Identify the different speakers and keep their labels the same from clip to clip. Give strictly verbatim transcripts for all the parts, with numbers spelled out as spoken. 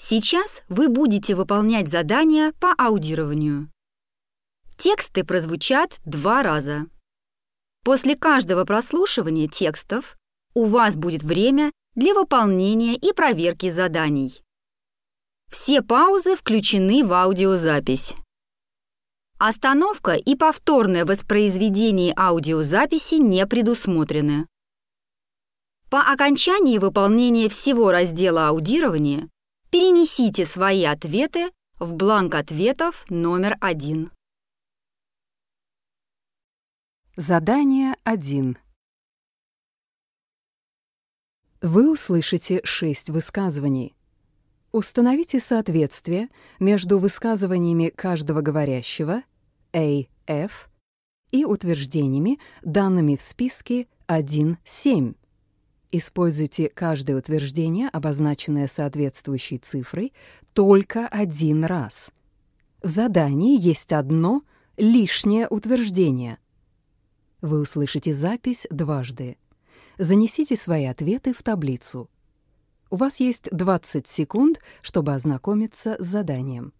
Speaker 1: Сейчас вы будете выполнять задания по аудированию. Тексты прозвучат два раза. После каждого прослушивания текстов у вас будет время для выполнения и проверки заданий. Все паузы включены в аудиозапись. Остановка и повторное воспроизведение аудиозаписи не предусмотрены. По окончании выполнения всего раздела аудирования перенесите свои ответы в бланк ответов номер один.
Speaker 2: Задание один. Вы услышите шесть высказываний. Установите соответствие между высказываниями каждого говорящего A F и утверждениями, данными в списке один семь. Используйте каждое утверждение, обозначенное соответствующей цифрой, только один раз. В задании есть одно лишнее утверждение. Вы услышите запись дважды. Занесите свои ответы в таблицу. У вас есть двадцать секунд, чтобы ознакомиться с заданием.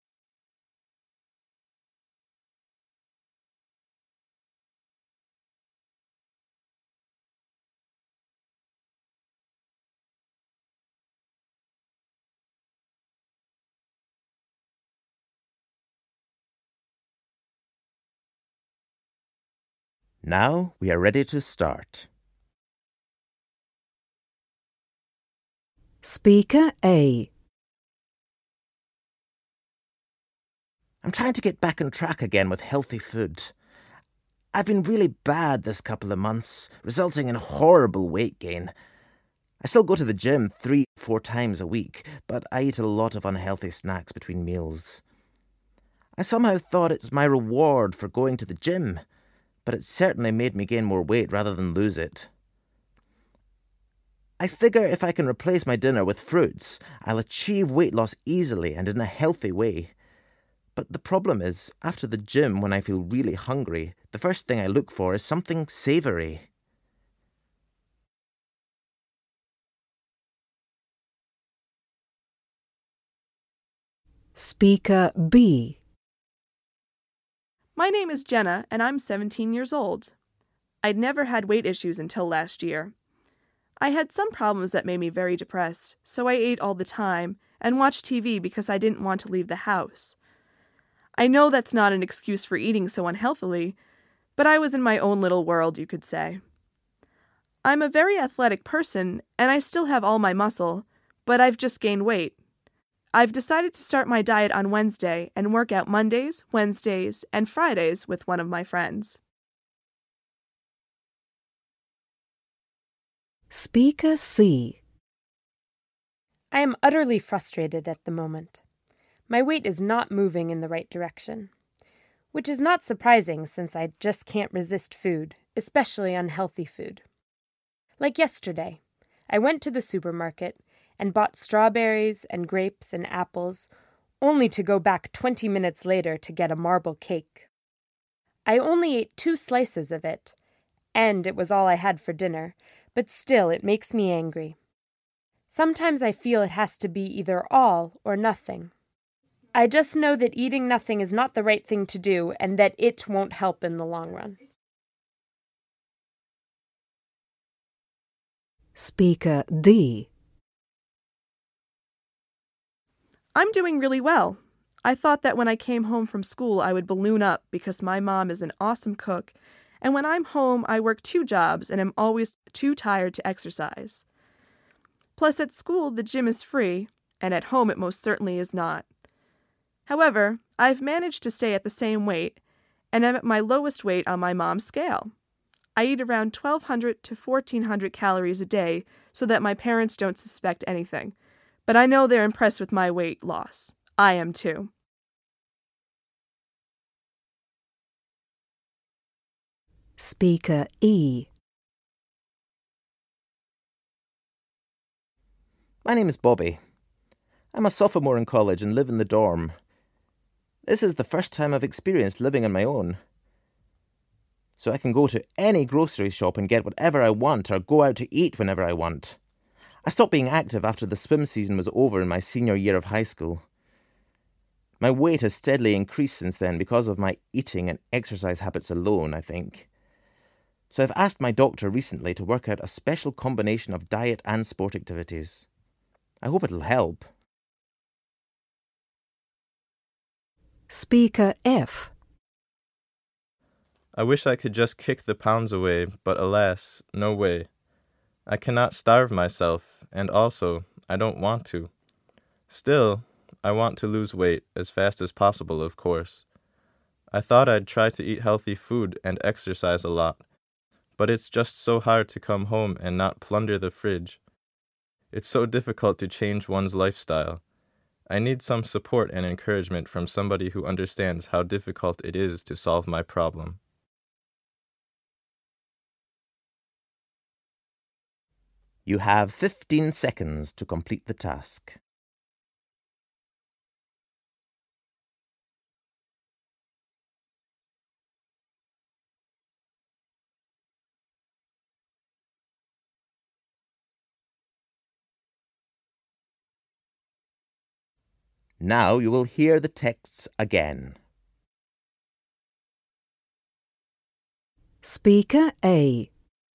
Speaker 3: Now we are ready to start.
Speaker 2: Speaker A.
Speaker 3: I'm trying to get back on track again with healthy food. I've been really bad this couple of months, resulting in horrible weight gain. I still go to the gym three, four times a week, but I eat a lot of unhealthy snacks between meals. I somehow thought it's my reward for going to the gym, but it certainly made me gain more weight rather than lose it. I figure if I can replace my dinner with fruits, I'll achieve weight loss easily and in a healthy way. But the problem is, after the gym, when I feel really hungry, the first thing I look for is something savoury.
Speaker 2: Speaker B.
Speaker 4: My name is Jenna, and I'm seventeen years old. I'd never had weight issues until last year. I had some problems that made me very depressed, so I ate all the time and watched T V because I didn't want to leave the house. I know that's not an excuse for eating so unhealthily, but I was in my own little world, you could say. I'm a very athletic person, and I still have all my muscle, but I've just gained weight. I've decided to start my diet on Wednesday and work out Mondays, Wednesdays, and Fridays with one of my friends.
Speaker 2: Speaker C.
Speaker 5: I am utterly frustrated at the moment. My weight is not moving in the right direction, which is not surprising since I just can't resist food, especially unhealthy food. Like yesterday, I went to the supermarket and bought strawberries and grapes and apples, only to go back twenty minutes later to get a marble cake. I only ate two slices of it, and it was all I had for dinner, but still it makes me angry. Sometimes I feel it has to be either all or nothing. I just know that eating nothing is not the right thing to do and that it won't help in the long run.
Speaker 2: Speaker D.
Speaker 4: I'm doing really well. I thought that when I came home from school I would balloon up because my mom is an awesome cook, and when I'm home I work two jobs and am always too tired to exercise. Plus at school the gym is free, and at home it most certainly is not. However, I've managed to stay at the same weight, and I'm at my lowest weight on my mom's scale. I eat around twelve hundred to fourteen hundred calories a day so that my parents don't suspect anything. But I know they're impressed with my weight loss. I am too.
Speaker 2: Speaker E.
Speaker 3: My name is Bobby. I'm a sophomore in college and live in the dorm. This is the first time I've experienced living on my own. So I can go to any grocery shop and get whatever I want or go out to eat whenever I want. I stopped being active after the swim season was over in my senior year of high school. My weight has steadily increased since then because of my eating and exercise habits alone, I think. So I've asked my doctor recently to work out a special combination of diet and sport activities. I hope it'll help.
Speaker 2: Speaker F.
Speaker 6: I wish I could just kick the pounds away, but alas, no way. I cannot starve myself, and also, I don't want to. Still, I want to lose weight as fast as possible, of course. I thought I'd try to eat healthy food and exercise a lot, but it's just so hard to come home and not plunder the fridge. It's so difficult to change one's lifestyle. I need some support and encouragement from somebody who understands how difficult it is to solve my problem.
Speaker 3: You have fifteen seconds to complete the task. Now you will hear the texts again.
Speaker 2: Speaker A.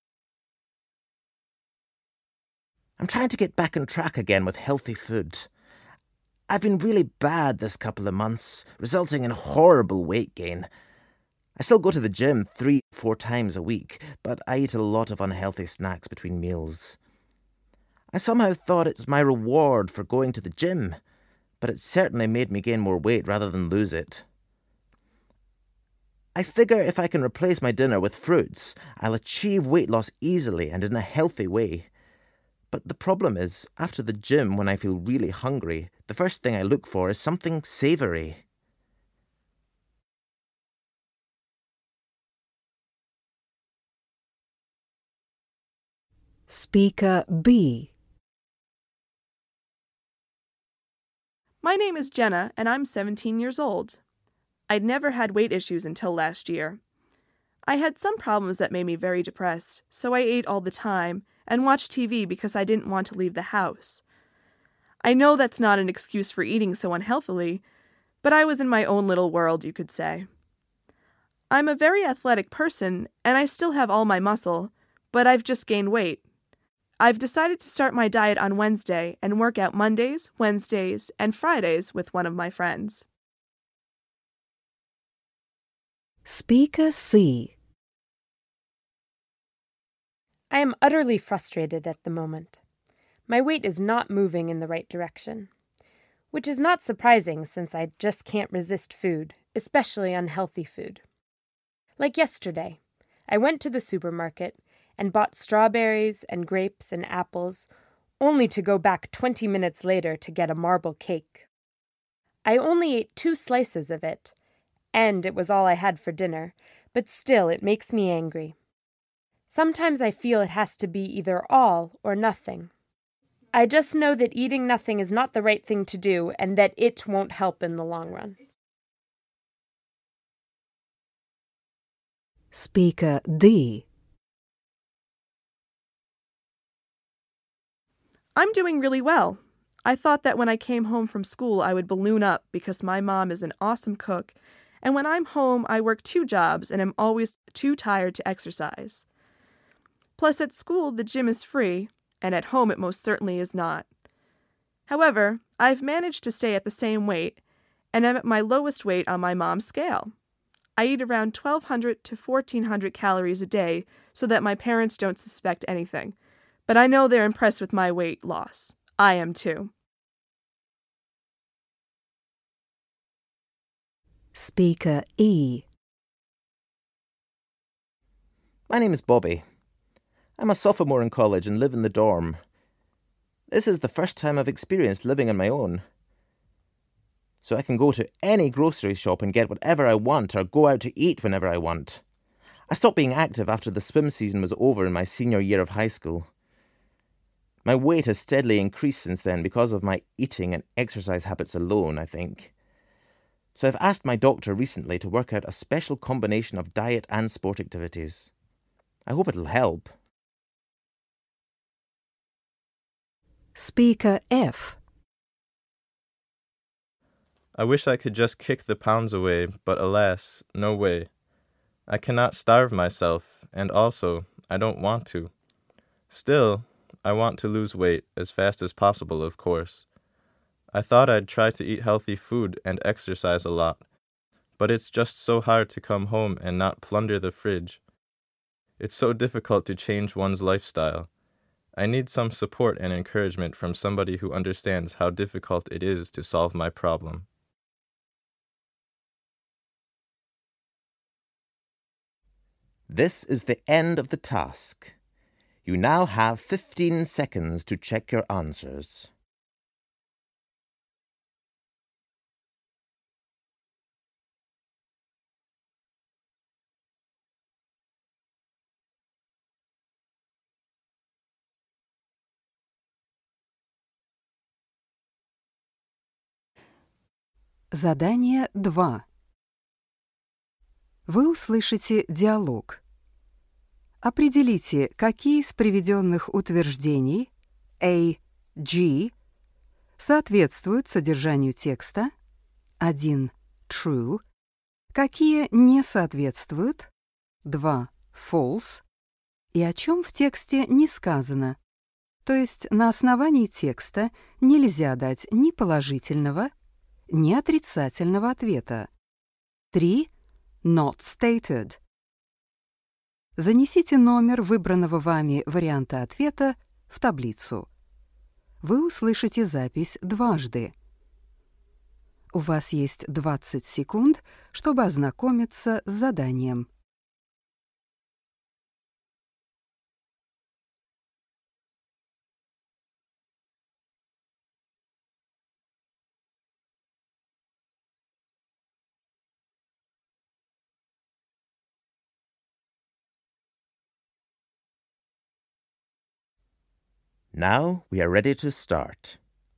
Speaker 3: I'm trying to get back on track again with healthy food. I've been really bad this couple of months, resulting in horrible weight gain. I still go to the gym three, four times a week, but I eat a lot of unhealthy snacks between meals. I somehow thought it's my reward for going to the gym, but it certainly made me gain more weight rather than lose it. I figure if I can replace my dinner with fruits, I'll achieve weight loss easily and in a healthy way. But the problem is, after the gym, when I feel really hungry, the first thing I look for is something savoury.
Speaker 2: Speaker B.
Speaker 4: My name is Jenna, and I'm seventeen years old. I'd never had weight issues until last year. I had some problems that made me very depressed, so I ate all the time and watched T V because I didn't want to leave the house. I know that's not an excuse for eating so unhealthily, but I was in my own little world, you could say. I'm a very athletic person, and I still have all my muscle, but I've just gained weight. I've decided to start my diet on Wednesday and work out Mondays, Wednesdays, and Fridays with one of my friends.
Speaker 2: Speaker C.
Speaker 5: I am utterly frustrated at the moment. My weight is not moving in the right direction, which is not surprising since I just can't resist food, especially unhealthy food. Like yesterday, I went to the supermarket and bought strawberries and grapes and apples, only to go back twenty minutes later to get a marble cake. I only ate two slices of it, and it was all I had for dinner, but still it makes me angry. Sometimes I feel it has to be either all or nothing. I just know that eating nothing is not the right thing to do and that it won't help in the long run.
Speaker 2: Speaker D.
Speaker 4: I'm doing really well. I thought that when I came home from school I would balloon up because my mom is an awesome cook, and when I'm home I work two jobs and am always too tired to exercise. Plus, at school, the gym is free, and at home it most certainly is not. However, I've managed to stay at the same weight, and am at my lowest weight on my mom's scale. I eat around twelve hundred to fourteen hundred calories a day so that my parents don't suspect anything, but I know they're impressed with my weight loss. I am too.
Speaker 2: Speaker E.
Speaker 3: My name is Bobby. I'm a sophomore in college and live in the dorm. This is the first time I've experienced living on my own. So I can go to any grocery shop and get whatever I want or go out to eat whenever I want. I stopped being active after the swim season was over in my senior year of high school. My weight has steadily increased since then because of my eating and exercise habits alone, I think. So I've asked my doctor recently to work out a special combination of diet and sport activities. I hope it'll help.
Speaker 2: Speaker F.
Speaker 6: I wish I could just kick the pounds away, but alas, no way. I cannot starve myself, and also, I don't want to. Still, I want to lose weight as fast as possible, of course. I thought I'd try to eat healthy food and exercise a lot, but it's just so hard to come home and not plunder the fridge. It's so difficult to change one's lifestyle. I need some support and encouragement from somebody who understands how difficult it is to solve my problem.
Speaker 3: This is the end of the task. You now have fifteen seconds to check your answers.
Speaker 2: Задание два. Вы услышите диалог. Определите, какие из приведенных утверждений A, G соответствуют содержанию текста, один true, какие не соответствуют, два false, и о чем в тексте не сказано. То есть на основании текста нельзя дать ни положительного, ни отрицательного ответа. три not stated. Занесите номер выбранного вами варианта ответа в таблицу. Вы услышите запись дважды. У вас есть двадцать секунд, чтобы ознакомиться с заданием.
Speaker 3: Now we are ready to start.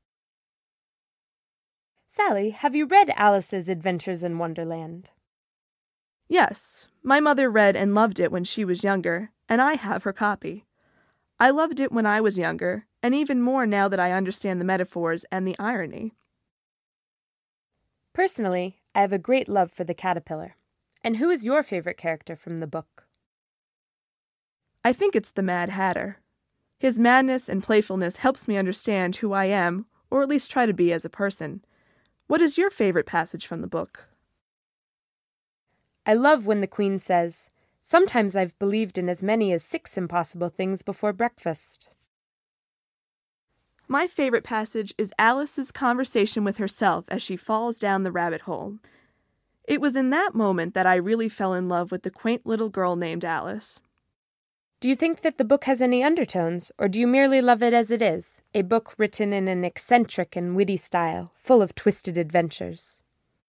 Speaker 5: Sally, have you read Alice's Adventures in Wonderland?
Speaker 4: Yes, my mother read and loved it when she was younger, and I have her copy. I loved it when I was younger, and even more now that I understand the metaphors and the irony.
Speaker 5: Personally, I have a great love for the caterpillar. And who is your favorite character from the book?
Speaker 4: I think it's the Mad Hatter. His madness and playfulness helps me understand who I am, or at least try to be as a person. What is your favorite passage from the book?
Speaker 5: I love when the Queen says, "Sometimes I've believed in as many as six impossible things before breakfast."
Speaker 4: My favorite passage is Alice's conversation with herself as she falls down the rabbit hole. It was in that moment that I really fell in love with the quaint little girl named Alice.
Speaker 5: Do you think that the book has any undertones, or do you merely love it as it is, a book written in an eccentric and witty style, full of twisted adventures?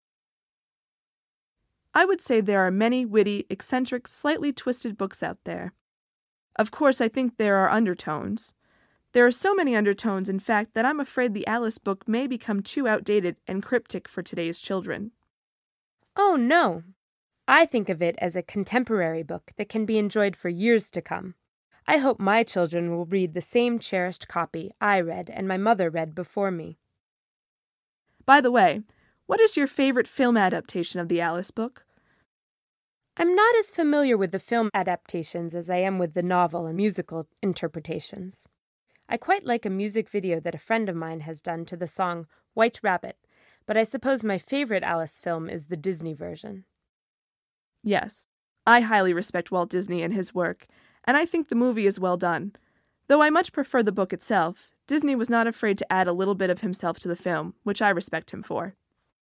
Speaker 4: I would say there are many witty, eccentric, slightly twisted books out there. Of course, I think there are undertones. There are so many undertones, in fact, that I'm afraid the Alice book may become too outdated and cryptic for today's children.
Speaker 5: Oh, no. I think of it as a contemporary book that can be enjoyed for years to come. I hope my children will read the same cherished copy I read and my mother read before me.
Speaker 4: By the way, what is your favorite film adaptation of the Alice book?
Speaker 5: I'm not as familiar with the film adaptations as I am with the novel and musical interpretations. I quite like a music video that a friend of mine has done to the song White Rabbit, but I suppose my favorite Alice film is the Disney version.
Speaker 4: Yes, I highly respect Walt Disney and his work, and I think the movie is well done. Though I much prefer the book itself, Disney was not afraid to add a little bit of himself to the film, which I respect him for.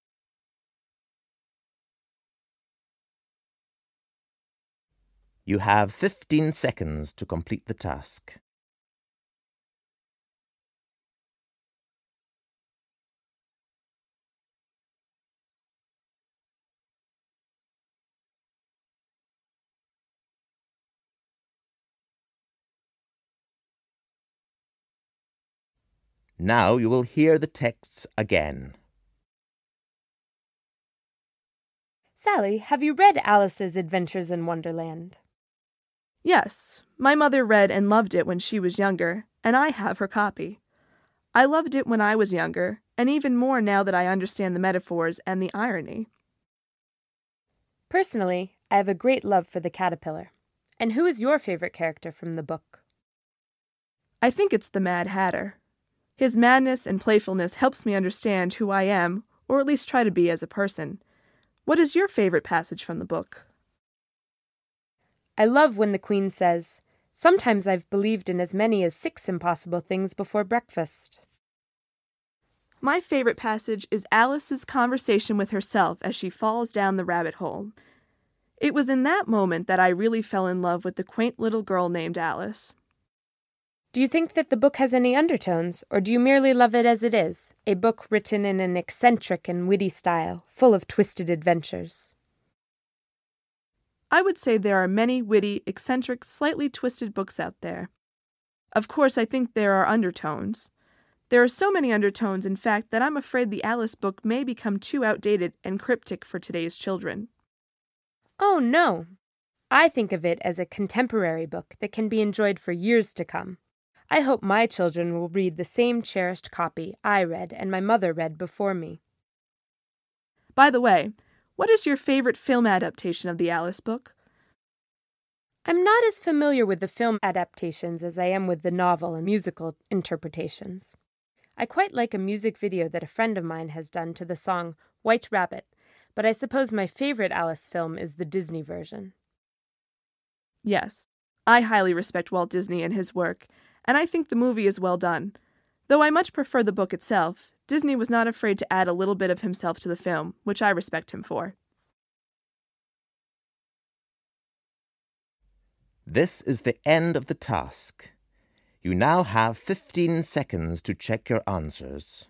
Speaker 3: You have fifteen seconds to complete the task. Now you will hear the texts again.
Speaker 5: Sally, have you read Alice's Adventures in Wonderland?
Speaker 4: Yes, my mother read and loved it when she was younger, and I have her copy. I loved it when I was younger, and even more now that I understand the metaphors and the irony.
Speaker 5: Personally, I have a great love for the caterpillar. And who is your favorite character from the book?
Speaker 4: I think it's the Mad Hatter. His madness and playfulness helps me understand who I am, or at least try to be as a person. What is your favorite passage from the book?
Speaker 5: I love when the Queen says, "Sometimes I've believed in as many as six impossible things before breakfast."
Speaker 4: My favorite passage is Alice's conversation with herself as she falls down the rabbit hole. It was in that moment that I really fell in love with the quaint little girl named Alice.
Speaker 5: Do you think that the book has any undertones, or do you merely love it as it is, a book written in an eccentric and witty style, full of twisted adventures?
Speaker 4: I would say there are many witty, eccentric, slightly twisted books out there. Of course, I think there are undertones. There are so many undertones, in fact, that I'm afraid the Alice book may become too outdated and cryptic for today's children.
Speaker 5: Oh, no. I think of it as a contemporary book that can be enjoyed for years to come. I hope my children will read the same cherished copy I read and my mother read before me.
Speaker 4: By the way, what is your favorite film adaptation of the Alice book?
Speaker 5: I'm not as familiar with the film adaptations as I am with the novel and musical interpretations. I quite like a music video that a friend of mine has done to the song White Rabbit, but I suppose my favorite Alice film is the Disney version.
Speaker 4: Yes, I highly respect Walt Disney and his work, and I think the movie is well done. Though I much prefer the book itself, Disney was not afraid to add a little bit of himself to the film, which I respect him for.
Speaker 3: This is the end of the task. You now have fifteen seconds to check your answers.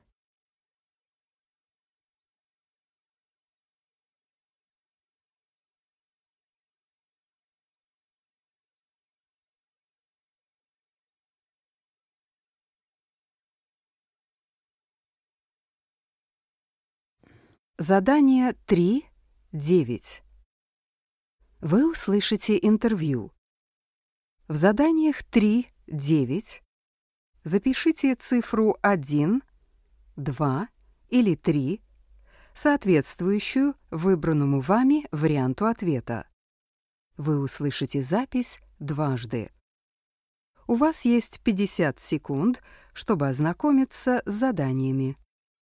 Speaker 2: Задание три девять. Вы услышите интервью. В заданиях три девять запишите цифру один, два или три, соответствующую выбранному вами варианту ответа. Вы услышите запись дважды. У вас есть пятьдесят секунд, чтобы ознакомиться с заданиями.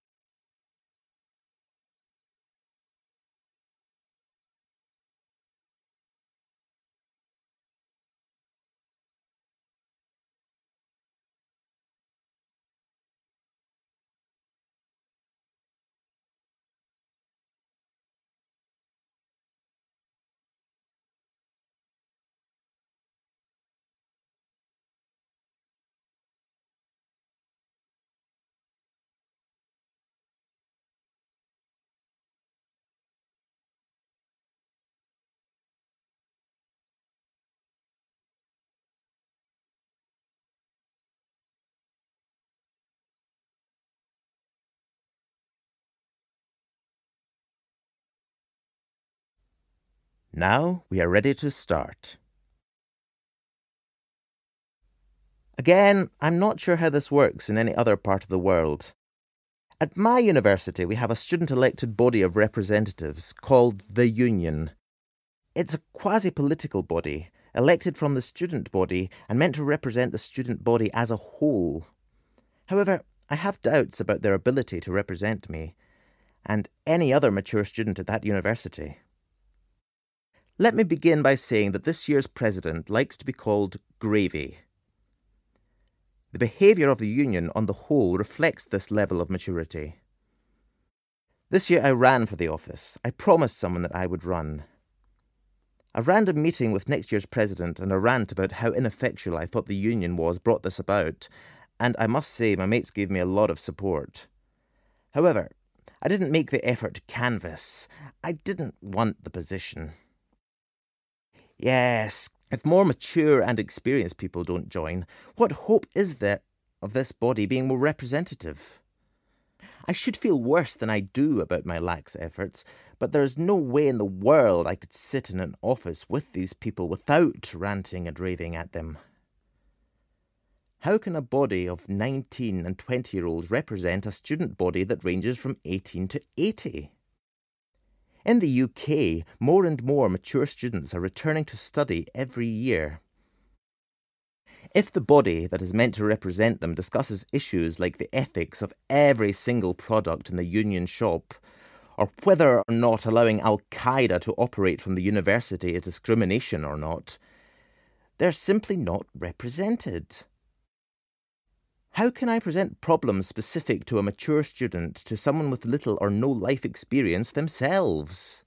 Speaker 3: Now we are ready to start. Again, I'm not sure how this works in any other part of the world. At my university, we have a student-elected body of representatives called the Union. It's a quasi-political body, elected from the student body and meant to represent the student body as a whole. However, I have doubts about their ability to represent me, and any other mature student at that university. Let me begin by saying that this year's president likes to be called Gravy. The behaviour of the Union on the whole reflects this level of maturity. This year I ran for the office. I promised someone that I would run. A random meeting with next year's president and a rant about how ineffectual I thought the Union was brought this about, and I must say my mates gave me a lot of support. However, I didn't make the effort to canvass. I didn't want the position. Yes, if more mature and experienced people don't join, what hope is there of this body being more representative? I should feel worse than I do about my lax efforts, but there is no way in the world I could sit in an office with these people without ranting and raving at them. How can a body of nineteen and twenty-year-olds represent a student body that ranges from eighteen to eighty? In the U K, more and more mature students are returning to study every year. If the body that is meant to represent them discusses issues like the ethics of every single product in the union shop, or whether or not allowing Al-Qaeda to operate from the university is discrimination or not, they're simply not represented. How can I present problems specific to a mature student to someone with little or no life experience themselves?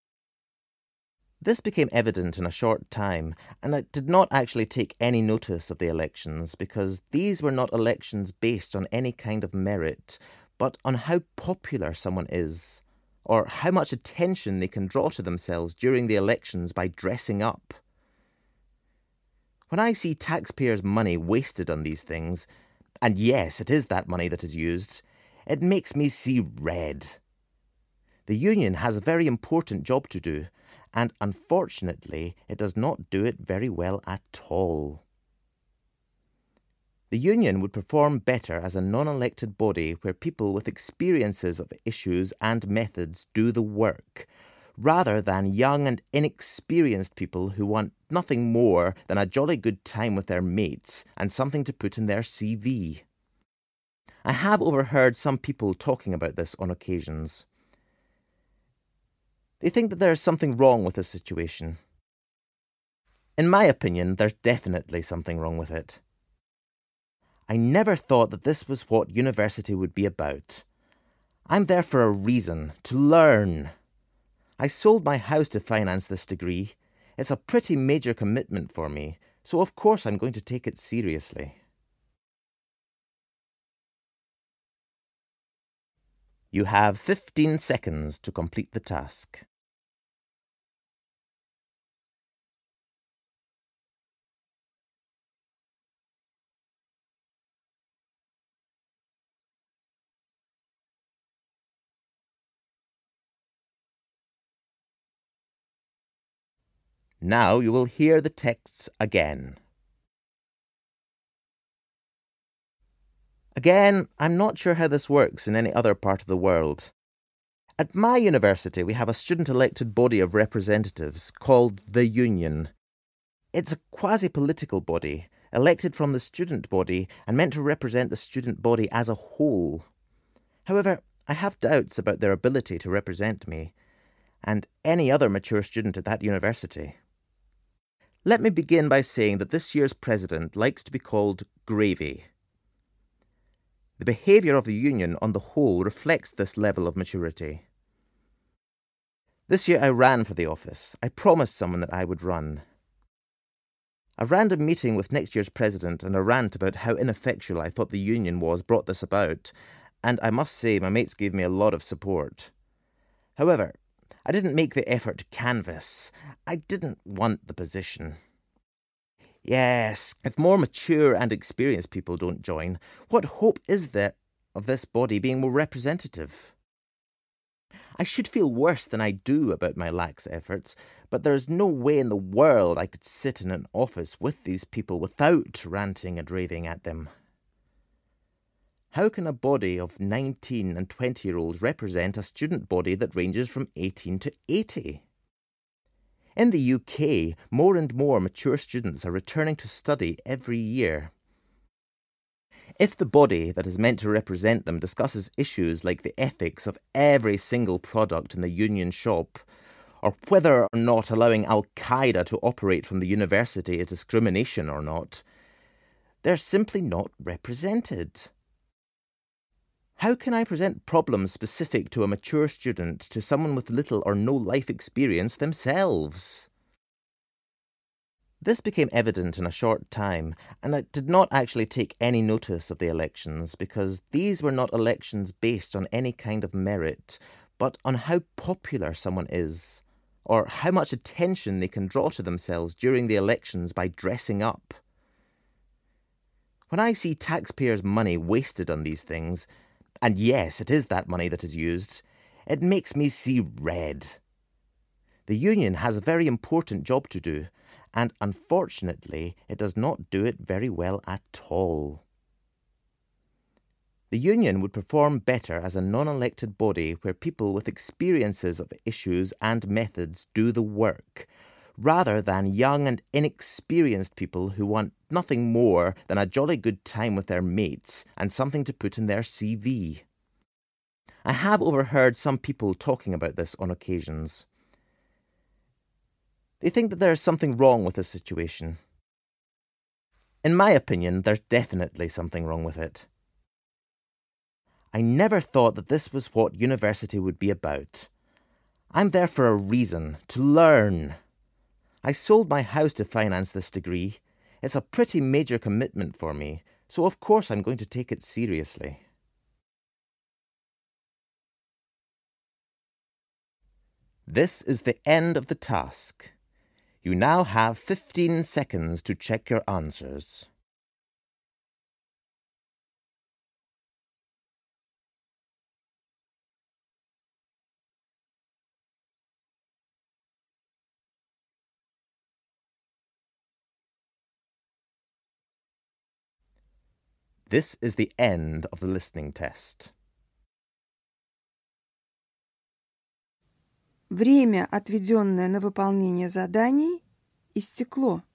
Speaker 3: This became evident in a short time, and I did not actually take any notice of the elections because these were not elections based on any kind of merit, but on how popular someone is, or how much attention they can draw to themselves during the elections by dressing up. When I see taxpayers' money wasted on these things, and yes, it is that money that is used, it makes me see red. The union has a very important job to do, and unfortunately, it does not do it very well at all. The union would perform better as a non-elected body where people with experiences of issues and methods do the work, rather than young and inexperienced people who want nothing more than a jolly good time with their mates and something to put in their C V. I have overheard some people talking about this on occasions. They think that there is something wrong with the situation. In my opinion, there's definitely something wrong with it. I never thought that this was what university would be about. I'm there for a reason, to learn. I sold my house to finance this degree. It's a pretty major commitment for me, so of course I'm going to take it seriously. You have fifteen seconds to complete the task. Now you will hear the texts again. Again, I'm not sure how this works in any other part of the world. At my university, we have a student-elected body of representatives called the Union. It's a quasi-political body, elected from the student body and meant to represent the student body as a whole. However, I have doubts about their ability to represent me, and any other mature student at that university. Let me begin by saying that this year's president likes to be called Gravy. The behaviour of the union on the whole reflects this level of maturity. This year I ran for the office. I promised someone that I would run. A random meeting with next year's president and a rant about how ineffectual I thought the union was brought this about, and I must say my mates gave me a lot of support. However, I didn't make the effort to canvass. I didn't want the position. Yes, if more mature and experienced people don't join, what hope is there of this body being more representative? I should feel worse than I do about my lax efforts, but there is no way in the world I could sit in an office with these people without ranting and raving at them. How can a body of nineteen and twenty-year-olds represent a student body that ranges from eighteen to eighty? In the U K, more and more mature students are returning to study every year. If the body that is meant to represent them discusses issues like the ethics of every single product in the union shop, or whether or not allowing Al-Qaeda to operate from the university is discrimination or not, they're simply not represented. How can I present problems specific to a mature student to someone with little or no life experience themselves? This became evident in a short time, and I did not actually take any notice of the elections because these were not elections based on any kind of merit, but on how popular someone is, or how much attention they can draw to themselves during the elections by dressing up. When I see taxpayers' money wasted on these things, and yes, it is that money that is used, it makes me see red. The union has a very important job to do, and unfortunately, it does not do it very well at all. The union would perform better as a non-elected body where people with experiences of issues and methods do the work, rather than young and inexperienced people who want nothing more than a jolly good time with their mates and something to put in their C V. I have overheard some people talking about this on occasions. They think that there is something wrong with the situation. In my opinion, there's definitely something wrong with it. I never thought that this was what university would be about. I'm there for a reason, to learn. I sold my house to finance this degree. It's a pretty major commitment for me, so of course I'm going to take it seriously. This is the end of the task. You now have fifteen seconds to check your answers. This is the end of the listening test.
Speaker 7: Время, отведенное на выполнение заданий, истекло.